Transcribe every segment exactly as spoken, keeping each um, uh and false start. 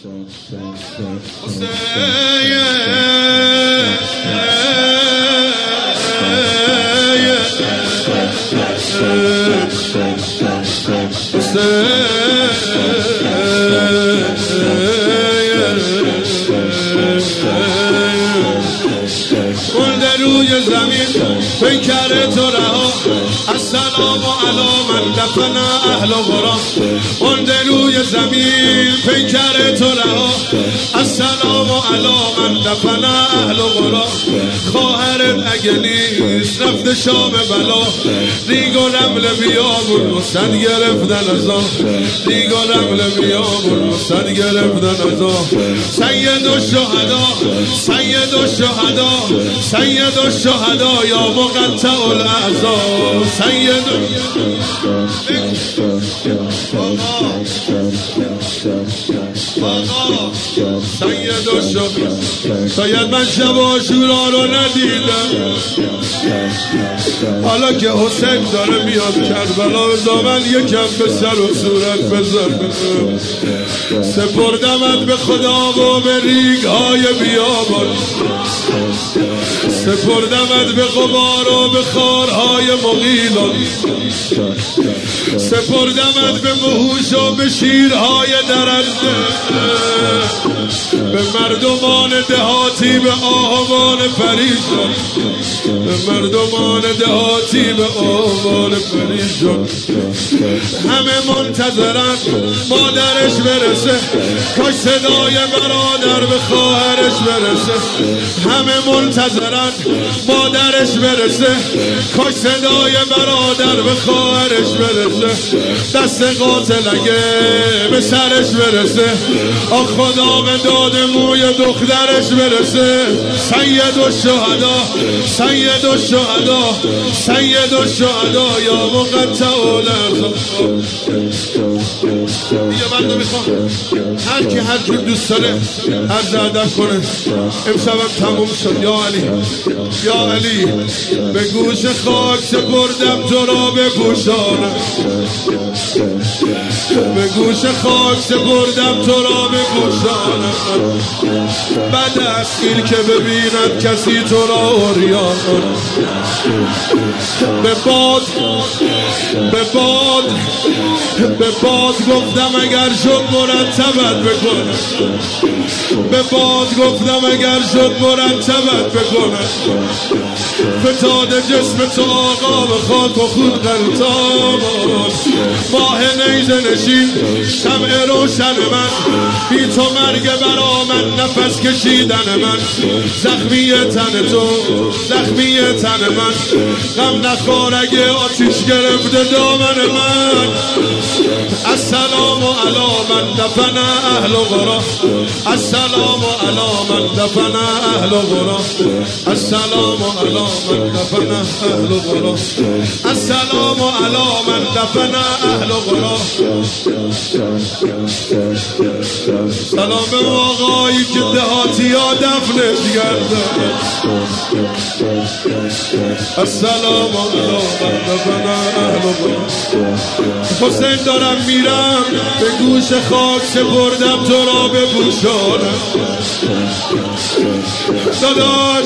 مونده روی زمین پیکر تو رها، السلام علی من دفن اهل غرا. مونده روی زمین پیکر تو رها، السلام علی من دفن اهل غرا. خواهرت اگه نیست رفته شام بلا، ریگ و رمل بیابون و صد گرفتن ازا، ریگ و رمل بیابون و صد گرفتن ازا. سید الشهدا سید الشهدا سید الشهدا یا مقطع الاعضا. سید آقا سید الشهدا. شاید من شب عاشورا رو ندیدم، حالا که حسین داره میاد کربلا، بذار من یکم به سر و صورت بذارم. سپردمت به خدا و به ریگ های بیابان، سپردمت به غبار و به خارهای مغیلان، سپردمت به وحوش و به شیرهای درنده، به مردمان دهاتی به آهوان پریشان، به مردمان دهاتی به آهوان پریشان. همه منتظرن مادرش برسه، کاش صدای برادر به خواهرش برسه. همه منتظرن مادرش برسه، کاش صدای برادر به خواهرش برسه. دست قاتل اگه به سرش برسه، آخ خدا به داد موی دخترش برسه. سید الشهدا سید الشهدا سید الشهدا یا مقطع الارض. یه بنده میخوام هر کی هر کی دوست داره عرض ادب کنه. امشبم تموم شد. یا علی یا علی به گوش خاک سپردم تو را به گوشانم، به گوش خاک سپردم تو را به گوشانم. بد است این که ببیند کسی تو را عریان. به باد به باد به باد گفتم اگر شد مرتبت بکنه، به باد گفتم اگر شد مرتبت بکنه. فتاد جسم تو آقا به خاک و خون غلطان، ماه نیزه نشین شمع روشن من، بی تو مرگ برا من نفس کشیدن من. زخمی تن تو زخمی تن من، غم نخور اگه آتیش گرفته دامن من. السلام علی من دفن اهل غرا، السلام علی من دفن اهل غرا، السلام علی من دفن اهل غرا، السلام علی من دفن اهل غرا. سلام به آقایی که دهاتی ها دفنش کردن. السلام علی من دفن اهل غرا. حسین دارم میرم به گوش خاک سپردم تو را به گوشانم. داداش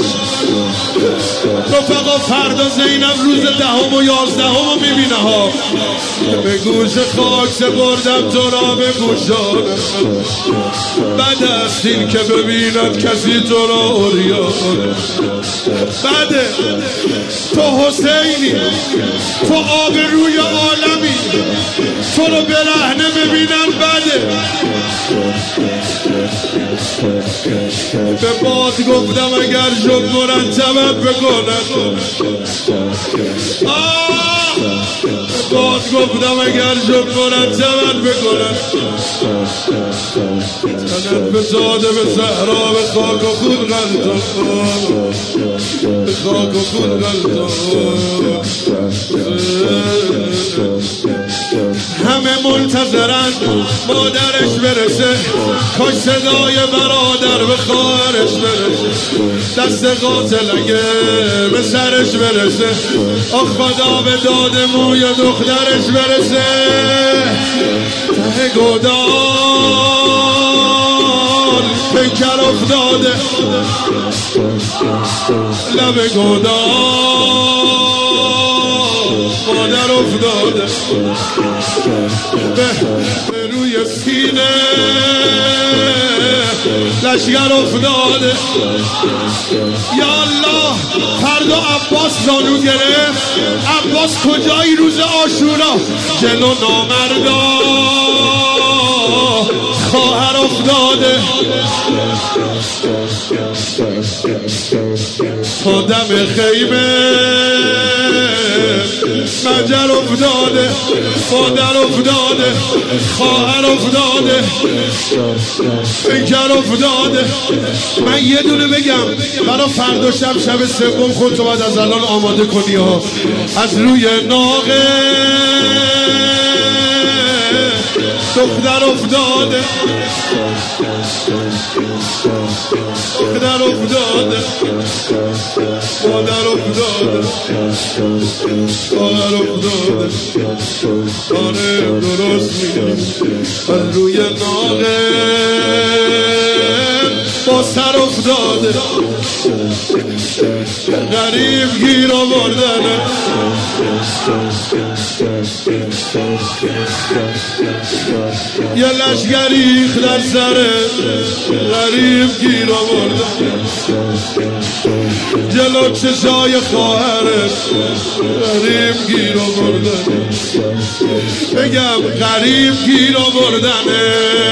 رفقا فردا زینب روز دهم و یازدهم رو میبینه ها. به گوش خاک سپردم تو را به گوشانم. بد است این که ببیند کسی تو را عریان. بده تو حسینی، تو آب روی عالمی، تو رو برهنه ببینن. بده به باد گفتم اگر شد مرتبت بکنن. آه به باد گفتم اگر شد مرتبت بکنن. تنت به زاده به زهرا به خاک و خون غلطان، به خاک و خون غلطان. همه منتظرن مادرش برسه، کاش صدای برادر به خواهرش برسه. دست قاتل اگه به سرش برسه، آخ خدا به داد موی دخترش برسه. ته گودال پیکر افتاده لب گودار مادر افتاده به روی سینه لشگر افتاده یا الله فردا عباس زانو گرفت عباس کجایی روز عاشورا جلو نامردا خواهر افتاده تا دم خیمه مجر افتاده مادر افتاده خواهر افتاده پیکر افتاده. من یه دونه بگم برای فردا شب شب سوم خودتو باید از الان آماده کنی ها. از روی ناقه دختر افتاده دختر افتاده مادر افتاده خواهر افتاده. آره درست میگی از روی ناقه با سر افتاده غریب گیر آوردنه یه لشگریخ در سره غریب گیر آوردنه جلو چشای خواهرت غریب گیر آوردنه بگم غریب گیر آوردنه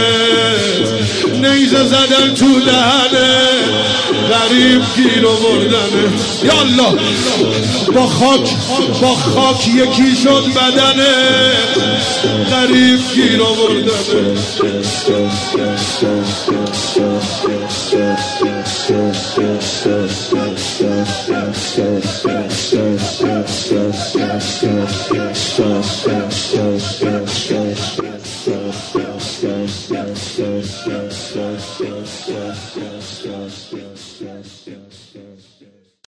نیزه زدن تو دهنه غریب گیر آوردنه یالله با خاک با خاک یکی شد بدنه غریب گیر آوردنه Yeah.